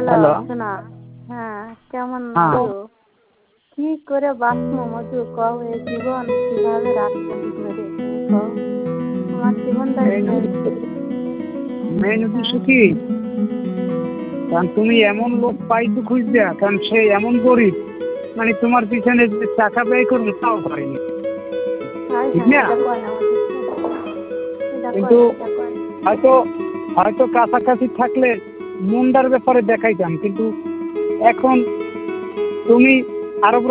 Hello শোনা। হ্যাঁ, কেমন আছো? কি করে বাঁচবো মধু কও, এই জীবন কিভাবে রাখবো ধরে তুমি কও? আমার জীবনটাই মেন উদ্দেশ্য কি, কারণ তুমি এমন লোক পাইছো খুঁজতে, কারণ সে এমন গরিব, মানে তোমার পিছনে যে টাকা ব্যয় করবে তাও পারেনি, ঠিক না? কিন্তু হয়তো হয়তো কাছাকাছি থাকলে মুন্ডার ব্যাপারে দেখাইতাম, কিন্তু এখন তুমি আরো